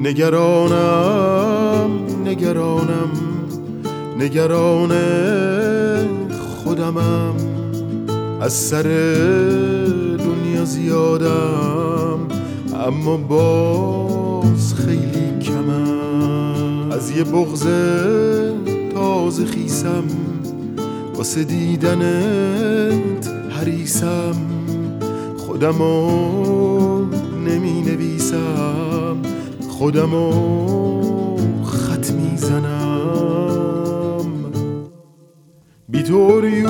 نگرانم نگرانم نگران خودمم، از سر دنیا زیادم اما باز خیلی کمم. از یه بغض تازه خیسم واسه دیدنت حریصم، خودمو نمی نویسم، خودمو خط میزنم. بی تو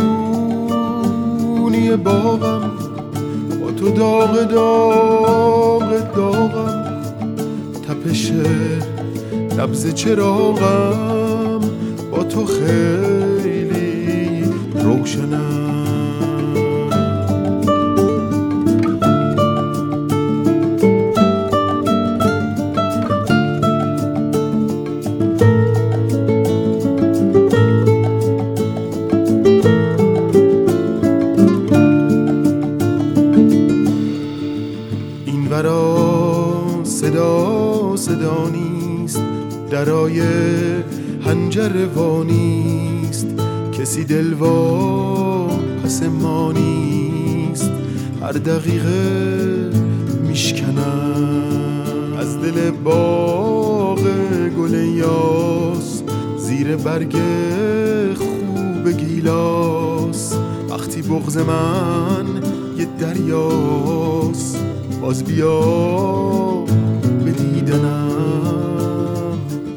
عریونی باغم، با تو داغ داغ داغم، تپش نبض چراغم با تو خیلی روشنم. صدا صدا نیست، درای حنجره وا نیست، کسی دلوا پس ما نیست، هر دقیقه میشکنم. از دل باغ گل یاس زیر برگ خوب گیلاس، وقتی بغض من یه دریاست، باز بیا به دیدنم.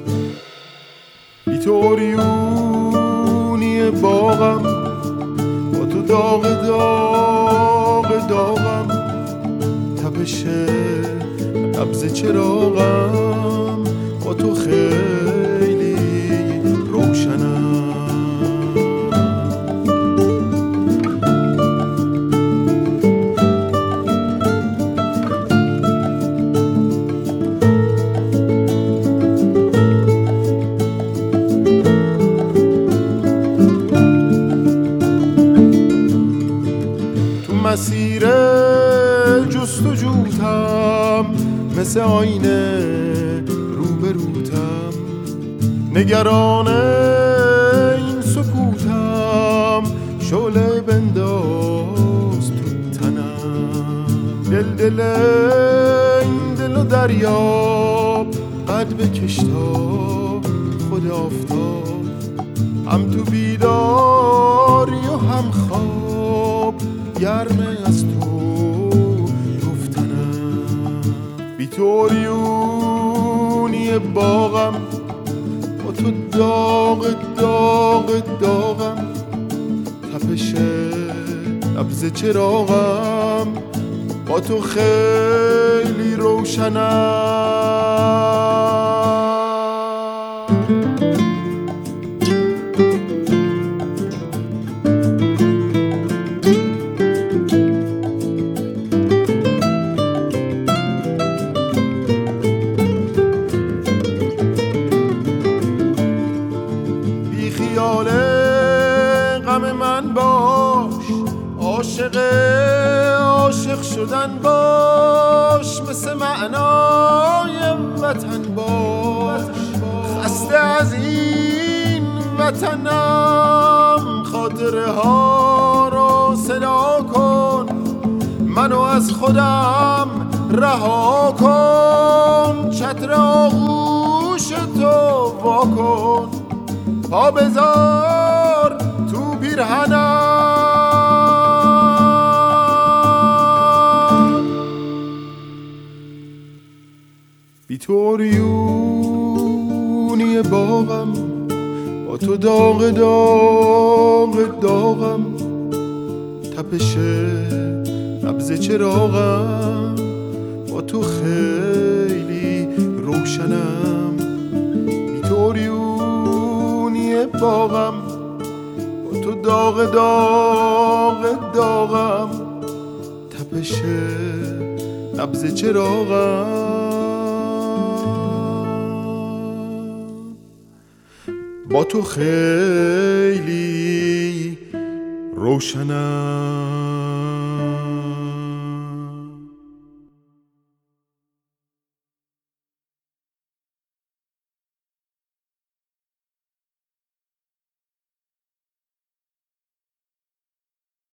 بی تو عریونی باغم، با تو داغ داغ داغم، تپش نبض چراغم با تو خیلی روشنم. مسیر جستجوتم مثل آینه روبروتم، نگران این سکوتم، شعله بنداز تو تنم. دل این دل و دریاب، قد بکش تا خود آفتاب، هم تو بیداری و هم خواب، گرمه از تو گفتنم. بی تو عریونی باغم، با تو داغ داغ داغم، تپش نبض چراغم با تو خیلی روشنم. خیال غم من باش، عاشق عاشق شدن باش، مثل معنای وطن باش. خسته از این وطنم، خاطره ها رو صدا کن، منو از خودم رها کن، چتر آغوش تو وا کن، پا بذار تو پیرهنم. بی تو عریونی باغم، با تو داغ داغ داغم، تپش نبض چراغم با تو خیلی روشنم. بی تو عریونی باغم، با تو داغ داغ داغم، تپش نبض چراغم با تو خیلی روشنم.